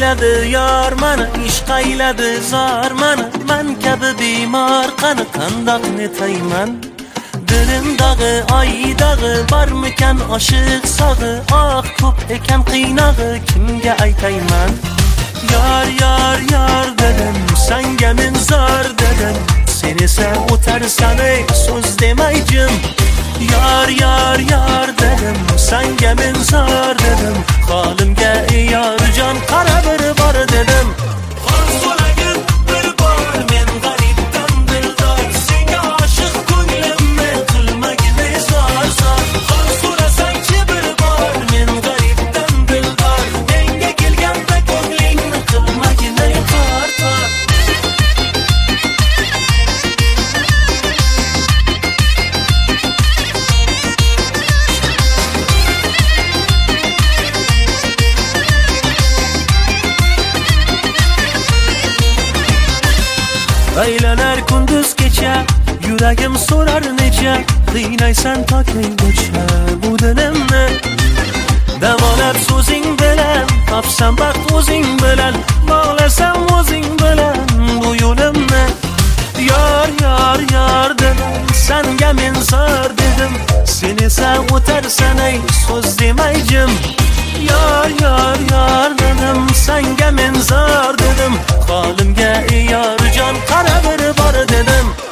ayladi yor mana, ishq ayladi zor mana, men kabi bemor qani qandoq netayman. Dilimdagi ay dağı barmikan oshiq sog'i, ah ko'p ekan qiynog'i kimga aytayman. Yar yar yar dedim, senga men zor dedim, sen esa o'tarsan ey so'z demayjim. Yar yar yar dedim, senga men zor dedim, holimga yor jon qara bir bor dedim. So'ragin bir bor men g'aribdan dildor, senga oshiq ko'nglimni qilmagin zor zor. So'rasangchi bir bor men g'aribdan dildor, menga kelganda ko'nglingni qilmagin tor tor. Aylanar kunduz kecha, yuragim so'rar necha, qiynaysan tokaygacha bu dilimni. Davolab so'zing bilan, topsam baxt o'zing bilan, bog'lasam o'zing bilan bu yo'limni. Yor yor yor dedim, senga men zor dedim, sen esa o'tarsan ey so'z demayjim. Yor yor yor dedim, senga men zor dedim, holimga yor jon qara bir bor dedim.